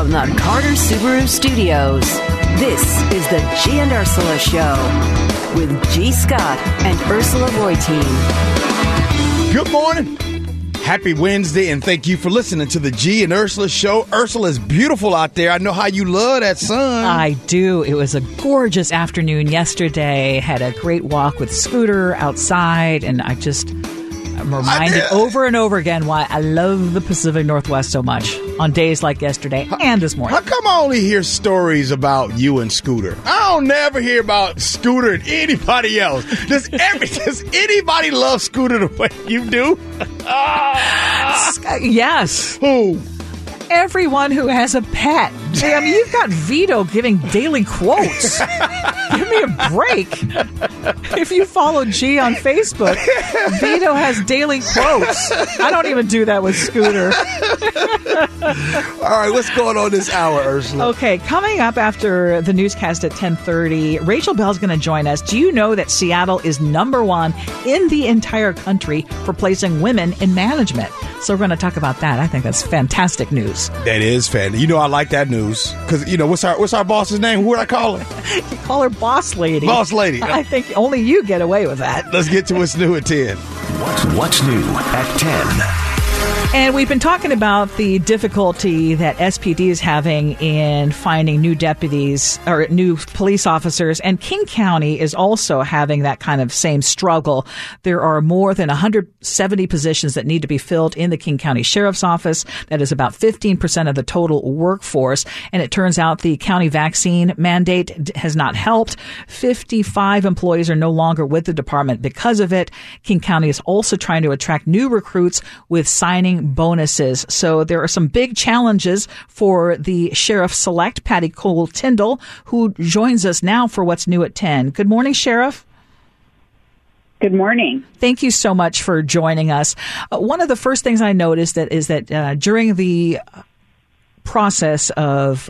From the Carter Subaru Studios, this is the G and Ursula Show with G. Scott and Ursula Reutin. Good morning. Happy Wednesday, and thank you for listening to the G and Ursula Show. Ursula is beautiful out there. I know how you love that sun. I do. It was a gorgeous afternoon yesterday. Had a great walk with Scooter outside, and I'm reminded over and over again why I love the Pacific Northwest so much on days like yesterday and this morning. How come I only hear stories about you and Scooter? I don't never hear about Scooter and anybody else. Does anybody love Scooter the way you do? Yes. Who? Everyone who has a pet. I mean, you've got Vito giving daily quotes. Give me a break. If you follow G on Facebook, Vito has daily quotes. I don't even do that with Scooter. All right, what's going on this hour, Ursula? Okay, coming up after the newscast at 10:30, Rachel Bell's going to join us. Do you know that Seattle is #1 in the entire country for placing women in management? So we're going to talk about that. I think that's fantastic news. That is fantastic. You know, I like that news because what's our boss's name? Who would I call her? You call her Boss Lady. Boss Lady. I think only you get away with that. Let's get to what's new at 10. What's new at 10? And we've been talking about the difficulty that SPD is having in finding new deputies or new police officers. And King County is also having that kind of same struggle. There are more than 170 positions that need to be filled in the King County Sheriff's Office. That is about 15% of the total workforce. And it turns out the county vaccine mandate has not helped. 55 employees are no longer with the department because of it. King County is also trying to attract new recruits with signing bonuses. So there are some big challenges for the Sheriff-Select, Patty Cole-Tyndall, who joins us now for What's New at 10. Good morning, Sheriff. Good morning. Thank you so much for joining us. One of the first things I noticed is that during the process of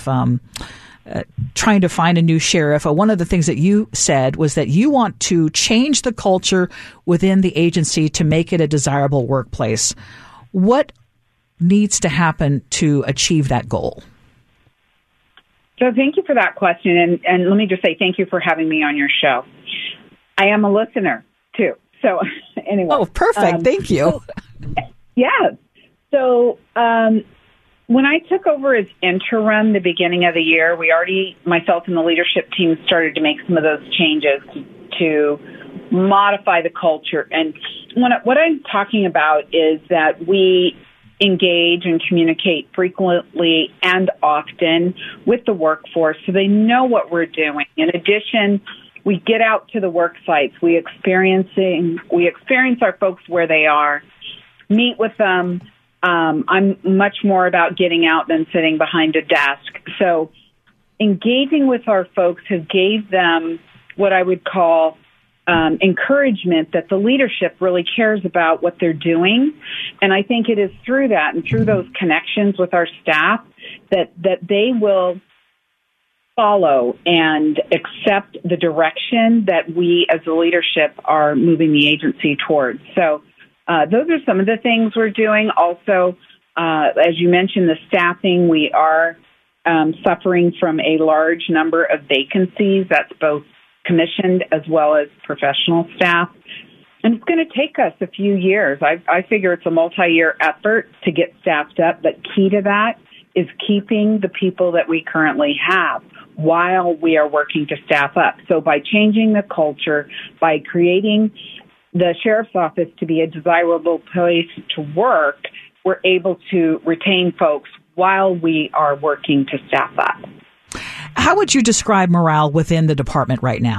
trying to find a new sheriff, one of the things that you said was that you want to change the culture within the agency to make it a desirable workplace. What needs to happen to achieve that goal? So thank you for that question. And let me just say thank you for having me on your show. I am a listener, too. So anyway. Oh, perfect. Thank you. Yeah. So when I took over as interim the beginning of the year, myself and the leadership team started to make some of those changes to modify the culture. And what I'm talking about is that we engage and communicate frequently and often with the workforce so they know what we're doing. In addition, we get out to the work sites. We experience our folks where they are, meet with them. I'm much more about getting out than sitting behind a desk. So engaging with our folks has gave them what I would call encouragement that the leadership really cares about what they're doing. And I think it is through that and through those connections with our staff that they will follow and accept the direction that we as the leadership are moving the agency towards. So those are some of the things we're doing. Also, as you mentioned, the staffing, we are suffering from a large number of vacancies. That's both commissioned as well as professional staff. And it's going to take us a few years. I figure it's a multi-year effort to get staffed up, but key to that is keeping the people that we currently have while we are working to staff up. So by changing the culture, by creating the sheriff's office to be a desirable place to work, we're able to retain folks while we are working to staff up. How would you describe morale within the department right now?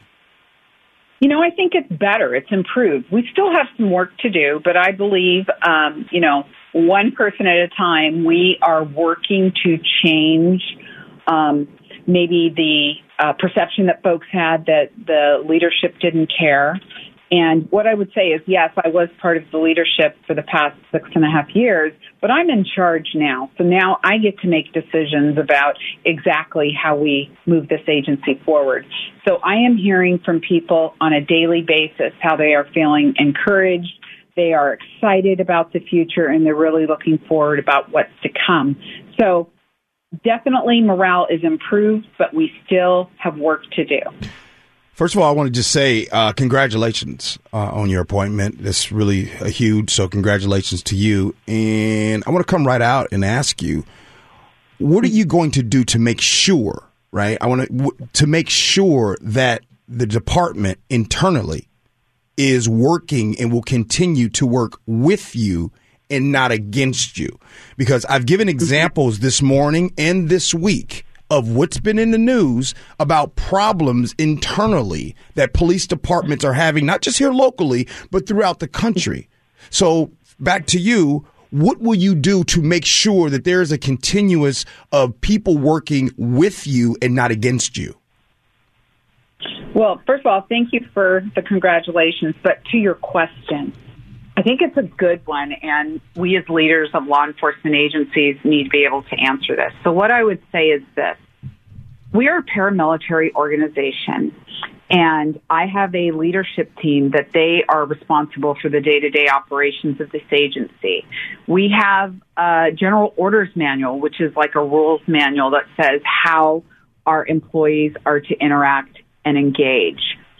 I think it's better. It's improved. We still have some work to do, but I believe, one person at a time, we are working to change maybe the perception that folks had that the leadership didn't care. And what I would say is, yes, I was part of the leadership for the past 6.5 years, but I'm in charge now. So now I get to make decisions about exactly how we move this agency forward. So I am hearing from people on a daily basis how they are feeling encouraged, they are excited about the future, and they're really looking forward about what's to come. So definitely morale is improved, but we still have work to do. First of all, I want to just say congratulations on your appointment. It's really huge, so congratulations to you. And I want to come right out and ask you, what are you going to do to make sure, right? I want to make sure that the department internally is working and will continue to work with you and not against you. Because I've given examples this morning and this week of what's been in the news about problems internally that police departments are having, not just here locally, but throughout the country. So back to you, what will you do to make sure that there is a continuous of people working with you and not against you? Well, first of all, thank you for the congratulations. But to your question, I think it's a good one, and we as leaders of law enforcement agencies need to be able to answer this. So what I would say is this. We are a paramilitary organization, and I have a leadership team that they are responsible for the day-to-day operations of this agency. We have a general orders manual, which is like a rules manual that says how our employees are to interact and engage.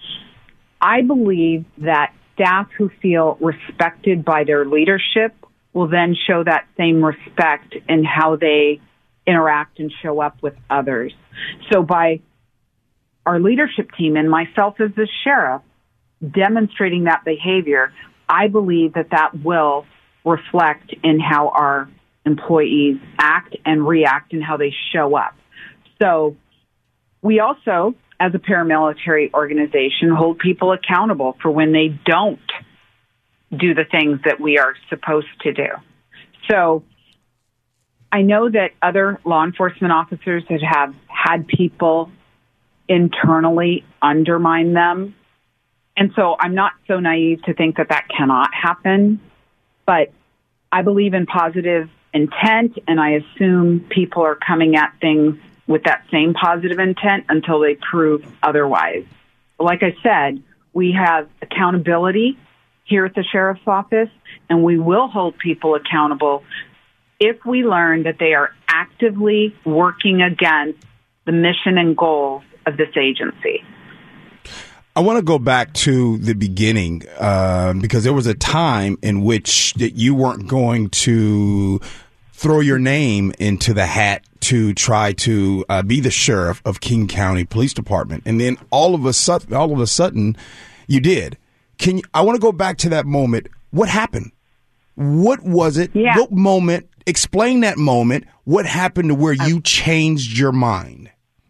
I believe that staff who feel respected by their leadership will then show that same respect in how they interact and show up with others. So by our leadership team and myself as the sheriff demonstrating that behavior, I believe that that will reflect in how our employees act and react and how they show up. So we also, as a paramilitary organization, hold people accountable for when they don't do the things that we are supposed to do. So I know that other law enforcement officers that have had people internally undermine them. And so I'm not so naive to think that that cannot happen, but I believe in positive intent, and I assume people are coming at things with that same positive intent until they prove otherwise. Like I said, we have accountability here at the sheriff's office, and we will hold people accountable if we learn that they are actively working against the mission and goals of this agency. I want to go back to the beginning because there was a time in which that you weren't going to throw your name into the hat to try to be the sheriff of King County Police Department, and then all of a sudden, you did. I want to go back to that moment. What happened? What was it? Yeah. What moment? Explain that moment. What happened to where you changed your mind?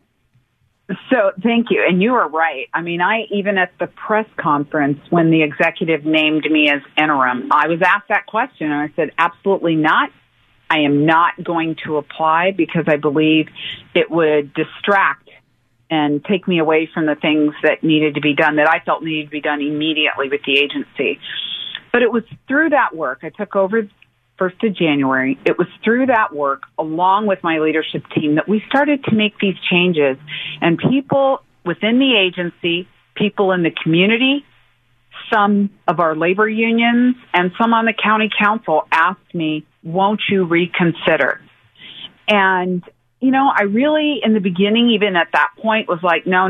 So thank you. And you are right. I mean, even at the press conference when the executive named me as interim, I was asked that question and I said, absolutely not. I am not going to apply because I believe it would distract and take me away from the things that needed to be done, that I felt needed to be done immediately with the agency. But it was through that work. I took over 1st of January. It was through that work, along with my leadership team, that we started to make these changes. And people within the agency, people in the community, some of our labor unions, and some on the county council asked me, won't you reconsider? And, you know, I really, in the beginning, even at that point, was like, no,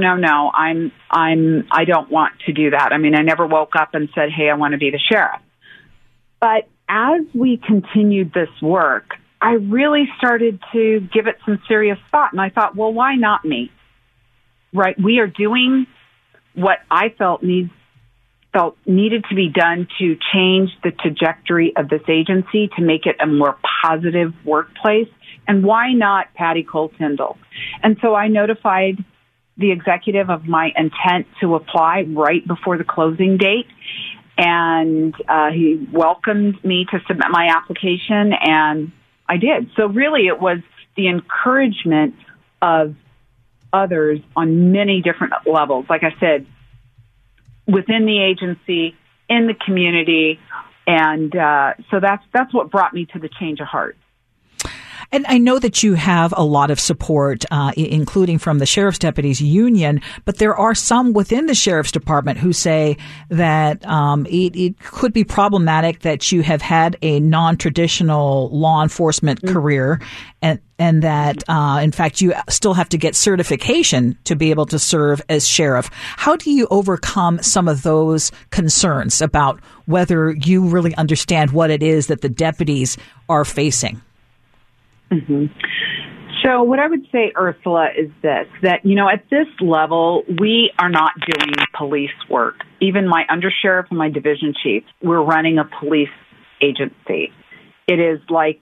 I don't want to do that. I mean, I never woke up and said, hey, I want to be the sheriff. But as we continued this work, I really started to give it some serious thought. And I thought, well, why not me? Right? We are doing what I felt needed to be done to change the trajectory of this agency, to make it a more positive workplace. And why not Patty Cole-Tyndall? And so I notified the executive of my intent to apply right before the closing date. And he welcomed me to submit my application, and I did. So really it was the encouragement of others on many different levels. Like I said, within the agency, in the community, and so that's what brought me to the change of heart. And I know that you have a lot of support, including from the Sheriff's Deputies Union, but there are some within the Sheriff's Department who say that it could be problematic that you have had a non-traditional law enforcement career and that, in fact, you still have to get certification to be able to serve as sheriff. How do you overcome some of those concerns about whether you really understand what it is that the deputies are facing? Mm-hmm. So what I would say, Ursula, is this, that, at this level, we are not doing police work. Even my undersheriff and my division chief, we're running a police agency. It is like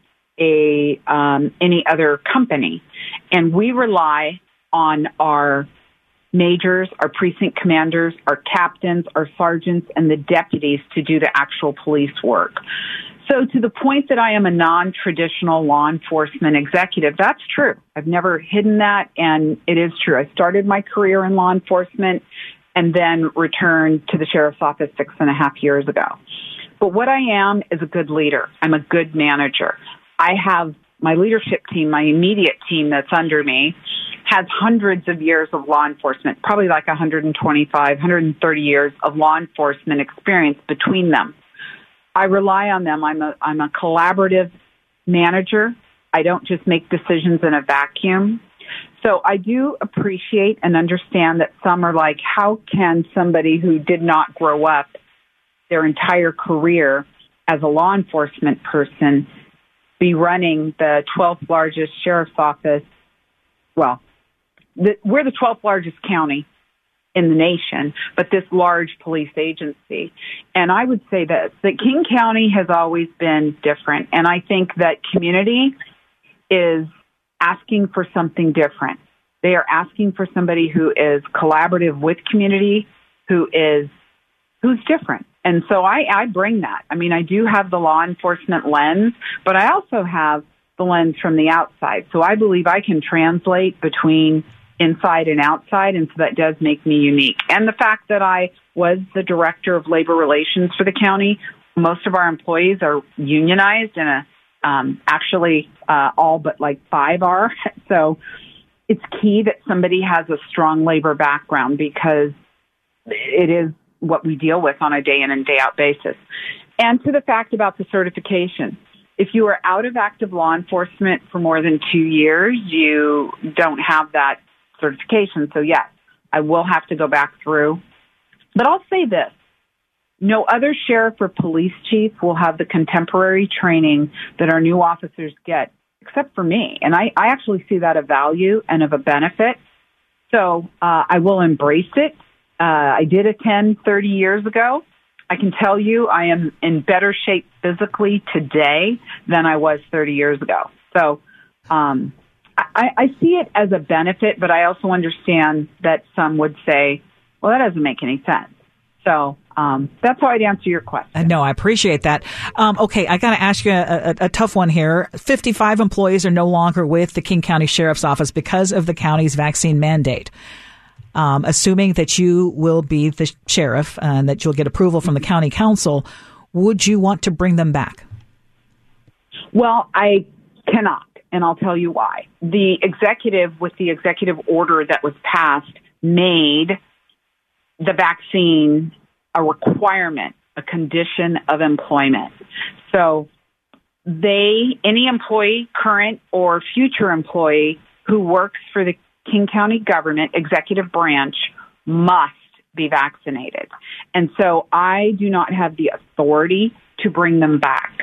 any other company. And we rely on our majors, our precinct commanders, our captains, our sergeants, and the deputies to do the actual police work. So to the point that I am a non-traditional law enforcement executive, that's true. I've never hidden that, and it is true. I started my career in law enforcement and then returned to the sheriff's office 6.5 years ago. But what I am is a good leader. I'm a good manager. I have my leadership team, my immediate team that's under me, has hundreds of years of law enforcement, probably like 125, 130 years of law enforcement experience between them. I rely on them. I'm a collaborative manager. I don't just make decisions in a vacuum. So I do appreciate and understand that some are like, how can somebody who did not grow up their entire career as a law enforcement person be running the 12th largest sheriff's office? Well, we're the 12th largest county in the nation, but this large police agency. And I would say that King County has always been different. And I think that community is asking for something different. They are asking for somebody who is collaborative with community, who's different. And so I bring that. I mean, I do have the law enforcement lens, but I also have the lens from the outside. So I believe I can translate between inside and outside, and so that does make me unique. And the fact that I was the director of labor relations for the county, most of our employees are unionized, and actually all but like 5 are. So it's key that somebody has a strong labor background because it is what we deal with on a day in and day out basis. And to the fact about the certification, if you are out of active law enforcement for more than 2 years, you don't have that certification. So yes, I will have to go back through. But I'll say this, no other sheriff or police chief will have the contemporary training that our new officers get, except for me. And I actually see that of value and of a benefit. So I will embrace it. I did attend 30 years ago. I can tell you I am in better shape physically today than I was 30 years ago. So I see it as a benefit, but I also understand that some would say, well, that doesn't make any sense. So that's how I'd answer your question. No, I appreciate that. Okay, I got to ask you a tough one here. 55 employees are no longer with the King County Sheriff's Office because of the county's vaccine mandate. Assuming that you will be the sheriff and that you'll get approval from the county council, would you want to bring them back? Well, I cannot, and I'll tell you why. The executive, with the executive order that was passed, made the vaccine a requirement, a condition of employment. So any employee, current or future employee who works for the King County government executive branch must be vaccinated. And so I do not have the authority to bring them back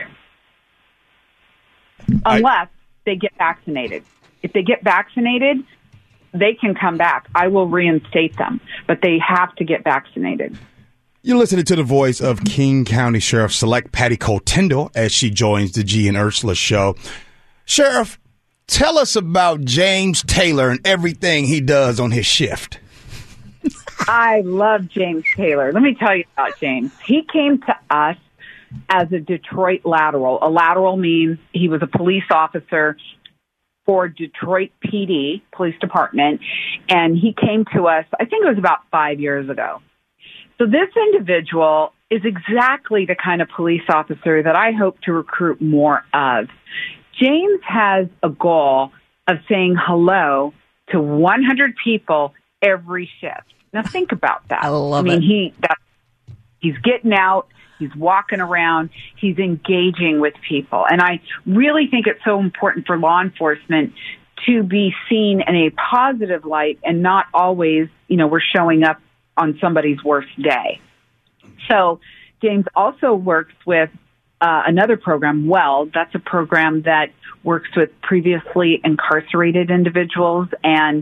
unless they get vaccinated. If they get vaccinated, they can come back. I will reinstate them, but they have to get vaccinated. You're listening to the voice of King County Sheriff-Select Patty Cole-Tyndall as she joins the G and Ursula show. Sheriff, tell us about James Taylor and everything he does on his shift. I love James Taylor. Let me tell you about James. He came to us as a Detroit lateral. A lateral means he was a police officer for Detroit PD, Police Department, and he came to us, I think it was about 5 years ago. So this individual is exactly the kind of police officer that I hope to recruit more of. James has a goal of saying hello to 100 people every shift. Now think about that. I love it. He's getting out. He's walking around. He's engaging with people. And I really think it's so important for law enforcement to be seen in a positive light and not always, we're showing up on somebody's worst day. So James also works with another program, WELD. That's a program that works with previously incarcerated individuals. And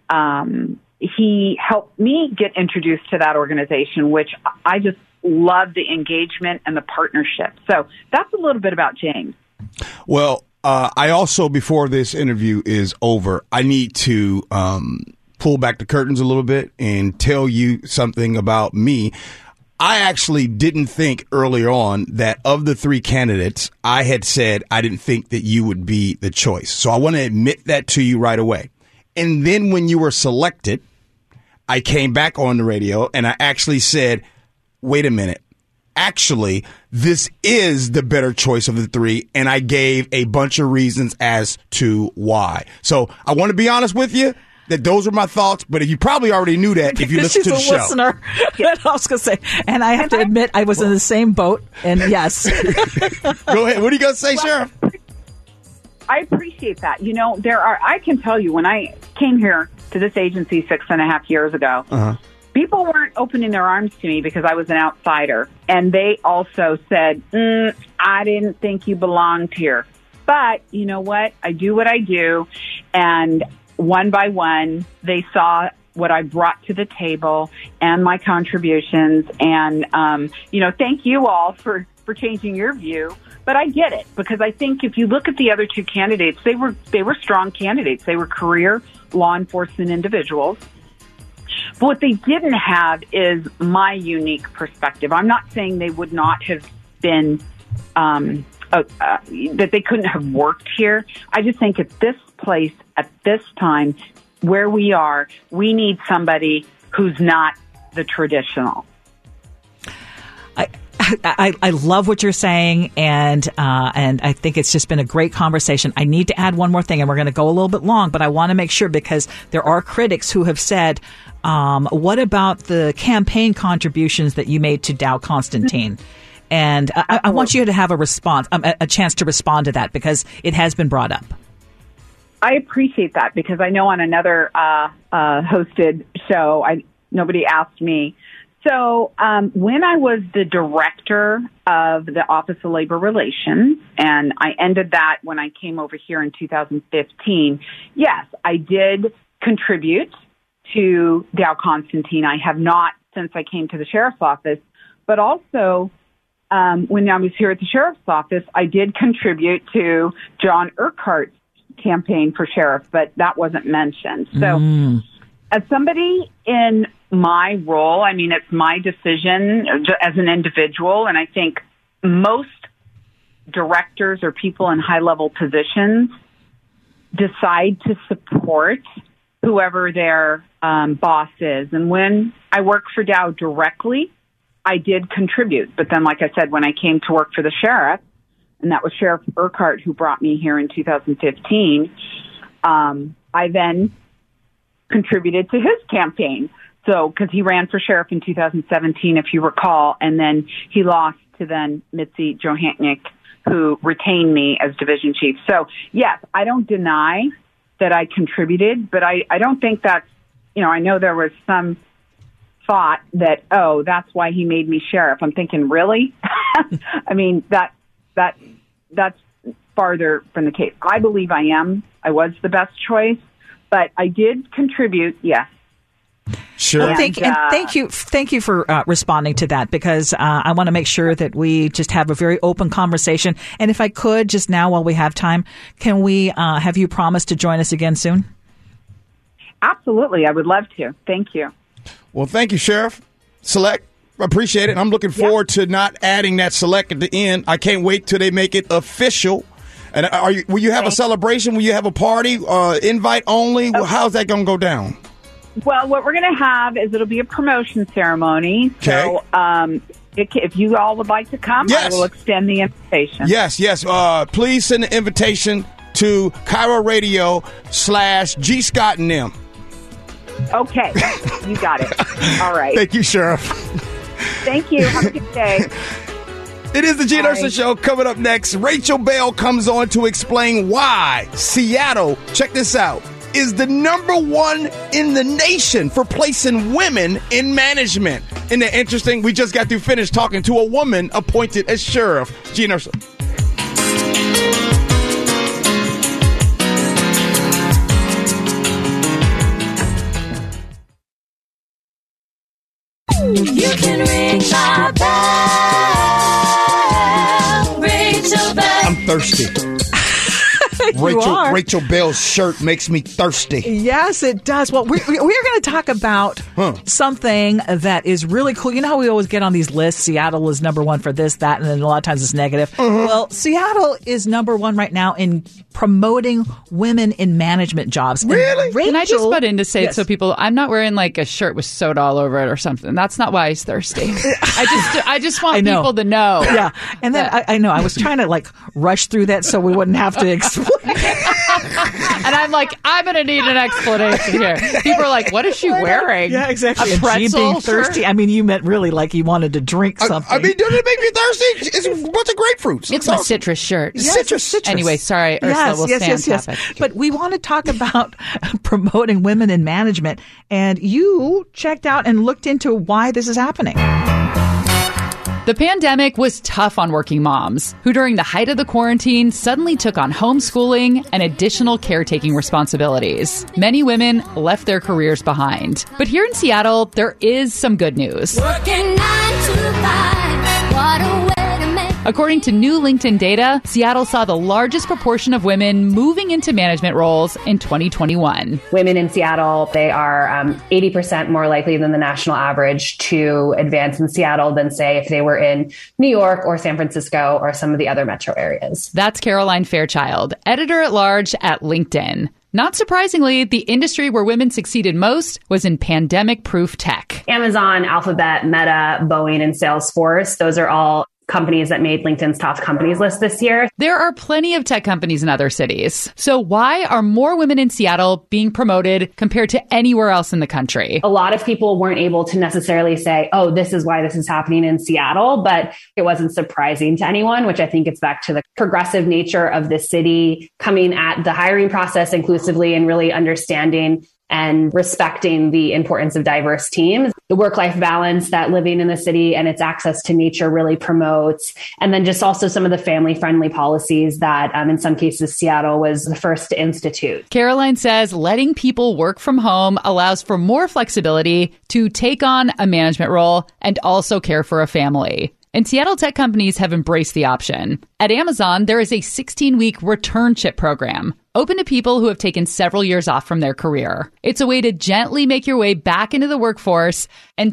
he helped me get introduced to that organization, which I just love the engagement and the partnership. So that's a little bit about James. Well, I also, before this interview is over, I need to pull back the curtains a little bit and tell you something about me. I actually didn't think earlier on that of the 3 candidates, I had said I didn't think that you would be the choice. So I want to admit that to you right away. And then when you were selected, I came back on the radio and I actually said, wait a minute. Actually, this is the better choice of the 3, and I gave a bunch of reasons as to why. So I want to be honest with you that those are my thoughts, but you probably already knew that if you listen to the show. Listener. I was going to say, and I have to admit, I was in the same boat, and yes. Go ahead. What are you going to say, Sheriff? I appreciate that. I can tell you, when I came here to this agency 6.5 years ago, people weren't opening their arms to me because I was an outsider. And they also said, I didn't think you belonged here. But you know what? I do what I do. And one by one, they saw what I brought to the table and my contributions. And, thank you all for changing your view. But I get it, because I think if you look at the other 2 candidates, they were strong candidates. They were career law enforcement individuals. But what they didn't have is my unique perspective. I'm not saying they would not have been, that they couldn't have worked here. I just think at this place, at this time, where we are, we need somebody who's not the traditional. I love what you're saying, and I think it's just been a great conversation. I need to add one more thing, and we're going to go a little bit long, but I want to make sure, because there are critics who have said, what about the campaign contributions that you made to Dow Constantine? And I want you to have a response, a chance to respond to that, because it has been brought up. I appreciate that, because I know on another hosted show, nobody asked me. So when I was the director of the Office of Labor Relations, and I ended that when I came over here in 2015, yes, I did contribute to Dow Constantine. I have not since I came to the sheriff's office, but also when I was here at the sheriff's office, I did contribute to John Urquhart's campaign for sheriff, but that wasn't mentioned. So as somebody in my role, I mean, it's my decision as an individual, and I think most directors or people in high-level positions decide to support whoever their boss is. And when I work for Dow directly, I did contribute. But then, like I said, when I came to work for the sheriff, and that was Sheriff Urquhart who brought me here in 2015, I then contributed to his campaign. So, because he ran for sheriff in 2017, if you recall, and then he lost to then Mitzi Johannick, who retained me as division chief. So, yes, I don't deny that I contributed, but I don't think that's, I know there was some thought that, oh, that's why he made me sheriff. I'm thinking, really? I mean, that's farther from the case. I believe I was the best choice, but I did contribute, yes. Sure. Well, thank you for responding to that, because I want to make sure that we just have a very open conversation. And if I could, just now while we have time, can we have you promise to join us again soon? Absolutely. I would love to. Thank you. Well, thank you, Sheriff Select. Appreciate it. I'm looking forward to not adding that select at the end. I can't wait till they make it official. And will you have a celebration? Will you have a party? Invite only? Okay. How's that going to go down? Well, what we're going to have is it'll be a promotion ceremony. Okay. So if you all would like to come, Yes. I will extend the invitation. Yes. Please send an invitation to Cairo Radio /G Scott and them. Okay, you got it. All right. Thank you, Sheriff. Thank you. Have a good day. It is the Gene Ursula Show. Coming up next, Rachel Bell comes on to explain why Seattle, check this out, is the #1 in the nation for placing women in management. Isn't that interesting? We just got to finish talking to a woman appointed as sheriff. Gene Ursula. You can ring my bell, Rachel Bell. I'm thirsty. Rachel Bell's shirt makes me thirsty. Yes, it does. Well, we're going to talk about something that is really cool. You know how we always get on these lists, Seattle is #1 for this, that, and then a lot of times it's negative. Well, Seattle is #1 right now in promoting women in management jobs. Really? Rachel, Can I just butt in to say yes. so people, I'm not wearing like a shirt with soda all over it or something. That's not why he's thirsty. I just want people to know. Yeah. And then I know I was trying to like rush through that so we wouldn't have to explain. And I'm like, I'm going to need an explanation here. People are like, what is she wearing? Yeah, exactly. A And G pretzel being thirsty. shirt? I mean, you meant really like you wanted to drink something. I mean, doesn't it make me thirsty? It's a bunch of grapefruits. It's my citrus shirt. Yes, Citrus. Anyway, sorry, Ursula, we'll stay on topic. But we want to talk about promoting women in management. And you checked out and looked into why this is happening. The pandemic was tough on working moms, who during the height of the quarantine suddenly took on homeschooling and additional caretaking responsibilities. Many women left their careers behind. But here in Seattle, there is some good news. Working 9 to 5, what a way to make. According to new LinkedIn data, Seattle saw the largest proportion of women moving into management roles in 2021. Women in Seattle, they are 80% more likely than the national average to advance in Seattle than, say, if they were in New York or San Francisco or some of the other metro areas. That's Caroline Fairchild, editor-at-large at LinkedIn. Not surprisingly, the industry where women succeeded most was in pandemic-proof tech. Amazon, Alphabet, Meta, Boeing, and Salesforce, those are all companies that made LinkedIn's top companies list this year. There are plenty of tech companies in other cities. So why are more women in Seattle being promoted compared to anywhere else in the country? A lot of people weren't able to necessarily say, oh, this is why this is happening in Seattle, but it wasn't surprising to anyone, which I think it's back to the progressive nature of the city coming at the hiring process inclusively and really understanding and respecting the importance of diverse teams, the work-life balance that living in the city and its access to nature really promotes, and then just also some of the family-friendly policies that in some cases Seattle was the first to institute. Caroline says letting people work from home allows for more flexibility to take on a management role and also care for a family. And Seattle tech companies have embraced the option. At Amazon, there is a 16-week returnship program open to people who have taken several years off from their career. It's a way to gently make your way back into the workforce, and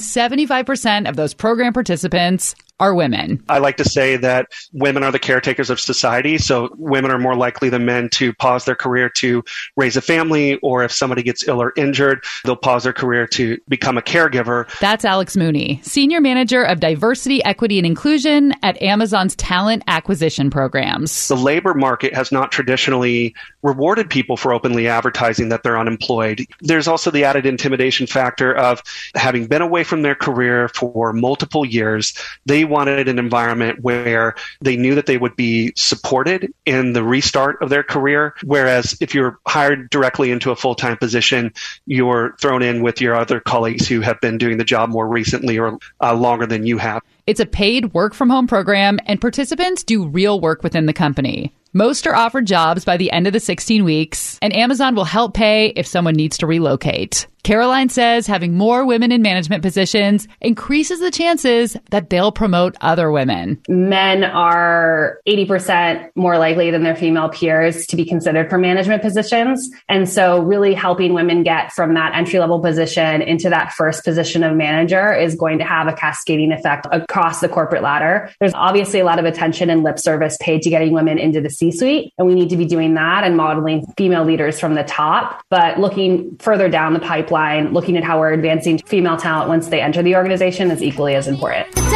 75% of those program participants are women. I like to say that women are the caretakers of society. So women are more likely than men to pause their career to raise a family, or if somebody gets ill or injured, they'll pause their career to become a caregiver. That's Alex Mooney, Senior Manager of Diversity, Equity, and Inclusion at Amazon's Talent Acquisition Programs. The labor market has not traditionally rewarded people for openly advertising that they're unemployed. There's also the added intimidation factor of having been away from their career for multiple years. They wanted an environment where they knew that they would be supported in the restart of their career. Whereas if you're hired directly into a full-time position, you're thrown in with your other colleagues who have been doing the job more recently or longer than you have. It's a paid work-from-home program, and participants do real work within the company. Most are offered jobs by the end of the 16 weeks, and Amazon will help pay if someone needs to relocate. Caroline says having more women in management positions increases the chances that they'll promote other women. Men are 80% more likely than their female peers to be considered for management positions. And so really helping women get from that entry-level position into that first position of manager is going to have a cascading effect across the corporate ladder. There's obviously a lot of attention and lip service paid to getting women into the C-suite, and we need to be doing that and modeling female leaders from the top. But looking further down the pipeline, looking at how we're advancing female talent once they enter the organization is equally as important.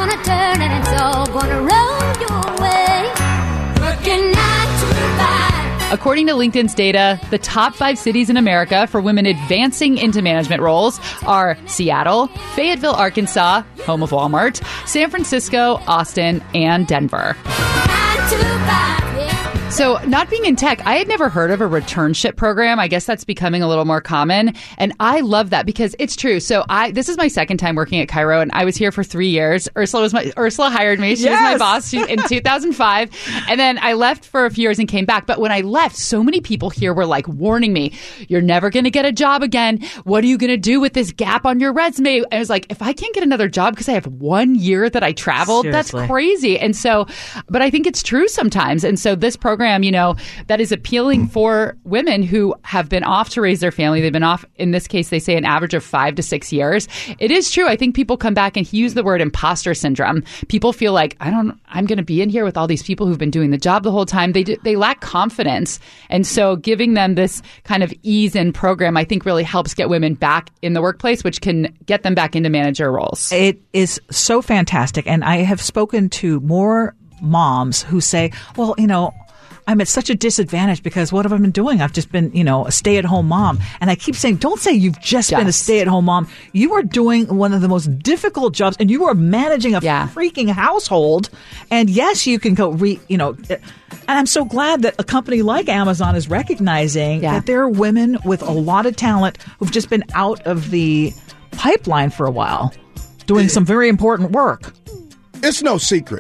gonna turn and it's all gonna roll your way. Working 9 to 5. According to LinkedIn's data, the top 5 cities in America for women advancing into management roles are Seattle, Fayetteville, Arkansas, home of Walmart, San Francisco, Austin, and Denver. 9 to 5, yeah. So not being in tech, I had never heard of a returnship program. I guess that's becoming a little more common. And I love that because it's true. So this is my second time working at Cairo, and I was here for 3 years. Ursula hired me. She was my boss in 2005. And then I left for a few years and came back. But when I left, so many people here were like warning me, you're never going to get a job again. What are you going to do with this gap on your resume? I was like, if I can't get another job because I have 1 year that I traveled, Seriously. That's crazy. And so, but I think it's true sometimes. And so this program, that is appealing for women who have been off to raise their family. They've been off, in this case, they say an average of 5 to 6 years. It is true. I think people come back and he used the word imposter syndrome. People feel like, I'm going to be in here with all these people who've been doing the job the whole time. They lack confidence. And so giving them this kind of ease-in program, I think really helps get women back in the workplace, which can get them back into manager roles. It is so fantastic. And I have spoken to more moms who say, well, I'm at such a disadvantage because what have I been doing? I've just been, a stay-at-home mom. And I keep saying, don't say you've just been a stay-at-home mom. You are doing one of the most difficult jobs, and you are managing a freaking household. And yes, you can go and I'm so glad that a company like Amazon is recognizing that there are women with a lot of talent who've just been out of the pipeline for a while, doing some very important work. It's no secret.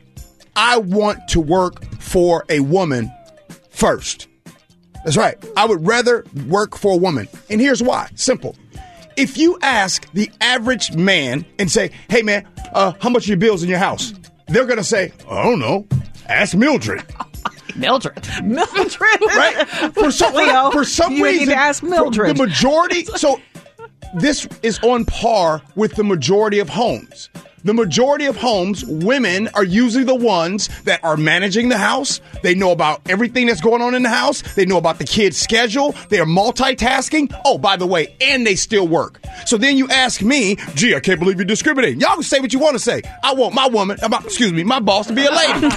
I want to work for a woman first. That's right. I would rather work for a woman. And here's why. Simple. If you ask the average man and say, hey, man, how much are your bills in your house? They're going to say, I don't know. Ask Mildred. Mildred. Right? For some you reason, need to ask Mildred. The majority. So this is on par with the majority of homes. The majority of homes, women are usually the ones that are managing the house. They know about everything that's going on in the house. They know about the kid's schedule. They are multitasking. Oh, by the way, and they still work. So then you ask me, gee, I can't believe you're discriminating. Y'all can say what you want to say. I want my boss to be a lady.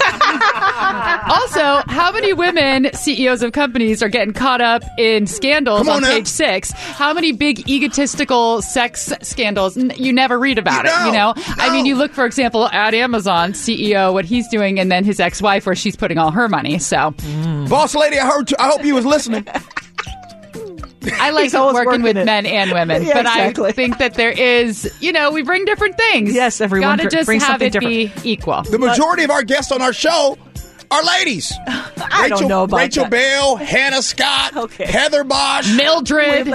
Also, how many women CEOs of companies are getting caught up in scandals on page 6? How many big egotistical sex scandals you never read about it? I mean, you look, for example, at Amazon CEO, what he's doing, and then his ex-wife, where she's putting all her money. So, boss lady, I hope you was listening. I like working with men and women, Yeah, but exactly. I think that there is, we bring different things. Yes, everyone Gotta just brings have something it different. be equal. The majority of our guests on our show are ladies. I don't know about Rachel that. Bell, Hannah Scott, Heather Bosch, Mildred.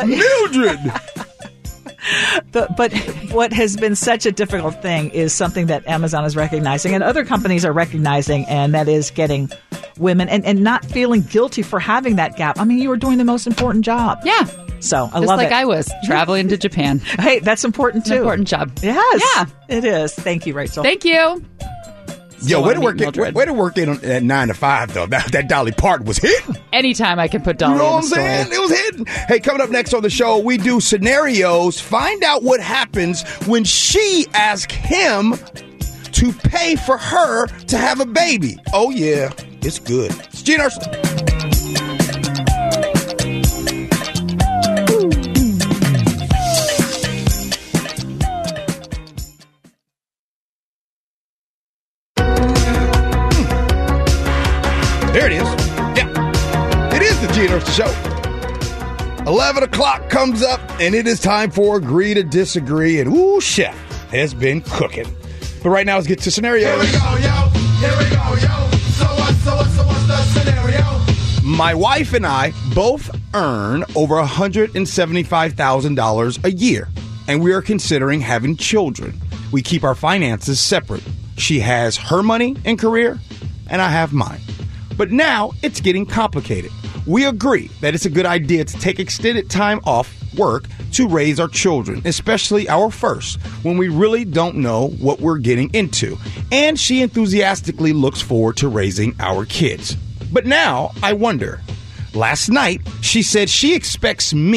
But what has been such a difficult thing is something that Amazon is recognizing and other companies are recognizing, and that is getting women and not feeling guilty for having that gap. I mean, you were doing the most important job. Yeah. So I Just love like it. I was traveling to Japan. Hey, that's important too. An important job. Yes. Yeah. It is. Thank you, Rachel. Thank you. Yo, way to wanna work meet Mildred. way to work in at 9 to 5 though. That Dolly Parton was hitting. Anytime I can put Dolly You know in what the I'm story. saying? It was hitting. Hey, coming up next on the show, we do scenarios. Find out what happens when she asks him to pay for her to have a baby. Oh yeah, it's good. It's Gene Ursula. There it is. Yeah. It is the Gene Ursula Show. 11 o'clock comes up, and it is time for Agree to Disagree. And ooh, chef has been cooking. But right now, let's get to scenarios. Here we go, yo. Here we go, yo. So what's the scenario? My wife and I both earn over $175,000 a year, and we are considering having children. We keep our finances separate. She has her money and career, and I have mine. But now it's getting complicated. We agree that it's a good idea to take extended time off work to raise our children, especially our first, when we really don't know what we're getting into. And she enthusiastically looks forward to raising our kids. But now I wonder. Last night, she said she expects me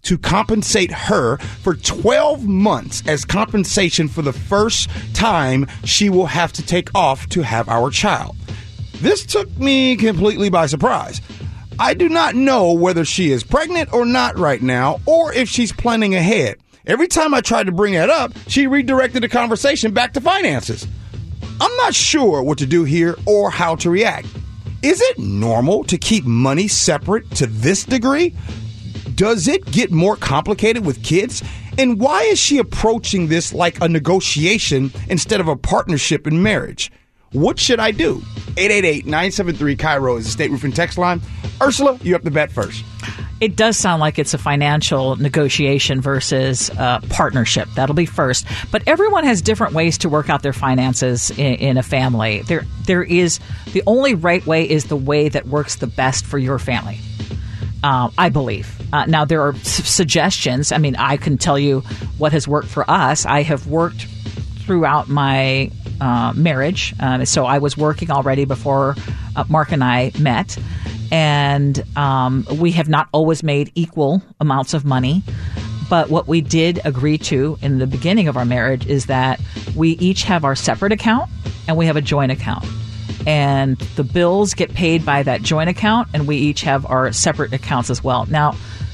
to compensate her for 12 months as compensation for the first time she will have to take off to have our child. This took me completely by surprise. I do not know whether she is pregnant or not right now, or if she's planning ahead. Every time I tried to bring that up, she redirected the conversation back to finances. I'm not sure what to do here or how to react. Is it normal to keep money separate to this degree? Does it get more complicated with kids? And why is she approaching this like a negotiation instead of a partnership in marriage? What should I do? 888-973-KIRO is the State Roofing text line. Ursula, you have to bet first. It does sound like it's a financial negotiation versus partnership. That'll be first. But everyone has different ways to work out their finances in a family. There is the only right way is the way that works the best for your family. I believe. Now, there are suggestions. I mean, I can tell you what has worked for us. I have worked throughout my marriage. So I was working already before Mark and I met. And we have not always made equal amounts of money. But what we did agree to in the beginning of our marriage is that we each have our separate account and we have a joint account. And the bills get paid by that joint account, and we each have our separate accounts as well. Now,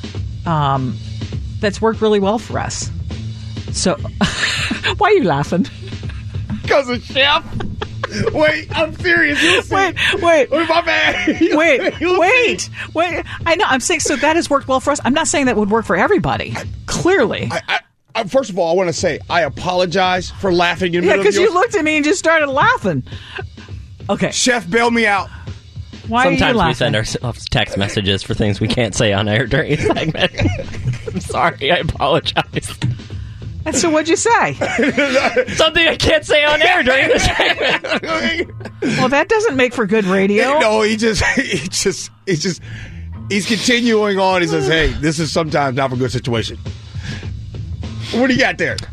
that's worked really well for us. So, why are you laughing? Because of Chef. Wait, I'm serious. You'll see. Wait. My bad. Wait. I know. I'm saying so that has worked well for us. I'm not saying that would work for everybody. Clearly. I first of all, I want to say I apologize for laughing in the middle of because you looked at me and just started laughing. Okay. Chef, bail me out. Why Sometimes are you laughing? we send ourselves text messages for things we can't say on air during a segment. I'm sorry. I apologize. And so what'd you say? Something I can't say on air during the segment. Well, that doesn't make for good radio. No, he's continuing on. He says, hey, this is sometimes not a good situation. What do you got there?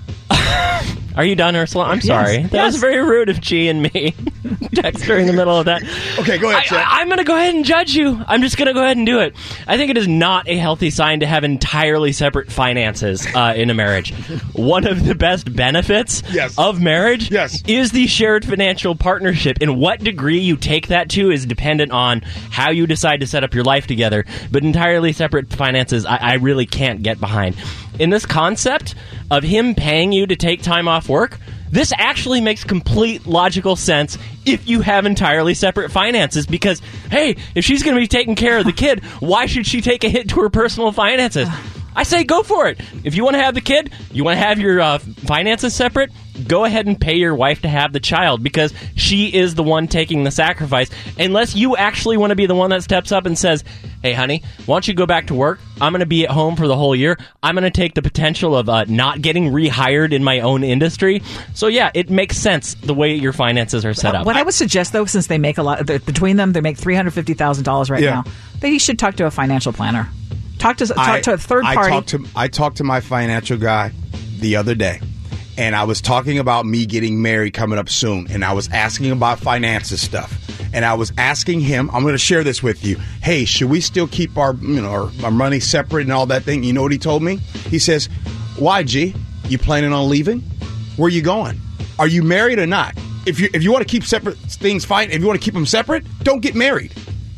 Are you done, Ursula? I'm sorry. That was very rude of G and me. Text during the middle of that. Okay, go ahead, Chef. I'm going to go ahead and judge you. I'm just going to go ahead and do it. I think it is not a healthy sign to have entirely separate finances in a marriage. One of the best benefits of marriage is the shared financial partnership. In what degree you take that to is dependent on how you decide to set up your life together. But entirely separate finances, I really can't get behind. In this concept of him paying you to take time off work, this actually makes complete logical sense if you have entirely separate finances because, hey, if she's going to be taking care of the kid, why should she take a hit to her personal finances? I say go for it. If you want to have the kid, you want to have your finances separate, go ahead and pay your wife to have the child because she is the one taking the sacrifice. Unless you actually want to be the one that steps up and says, hey, honey, why don't you go back to work? I'm going to be at home for the whole year. I'm going to take the potential of not getting rehired in my own industry. So, yeah, it makes sense the way your finances are set up. What I would suggest, though, since they make a lot, between them, they make $350,000 right now, that he should talk to a financial planner. Talk to a third party. I talked to my financial guy the other day, and I was talking about me getting married coming up soon, and I was asking about finances stuff. And I was asking him, I'm going to share this with you. Hey, should we still keep our money separate and all that thing? You know what he told me? He says, why, G? You planning on leaving? Where are you going? Are you married or not? If you want to keep separate things fine, if you want to keep them separate, don't get married.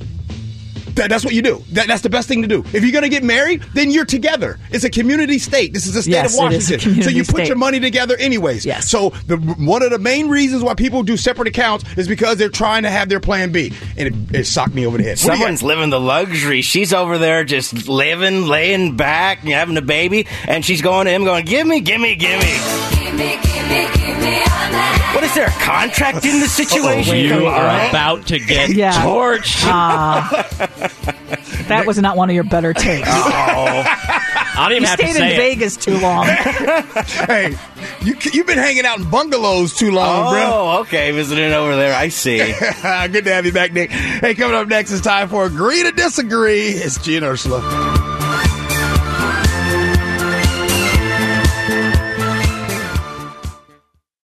That's what you do. That's the best thing to do. If you're going to get married, then you're together. It's a community state. This is the state of Washington. So you put your money together anyways. Yes. So one of the main reasons why people do separate accounts is because they're trying to have their plan B. And it socked me over the head. Someone's living the luxury. She's over there just living, laying back, having a baby, and she's going to him going, give me. What is there, a contract in the situation? You are about to get torched. That was not one of your better takes. I don't even have to say it. You stayed in Vegas too long. Hey, you've been hanging out in bungalows too long, bro. Oh, okay. Visiting over there. I see. Good to have you back, Nick. Hey, coming up next, it's time for Agree to Disagree. It's G and Ursula.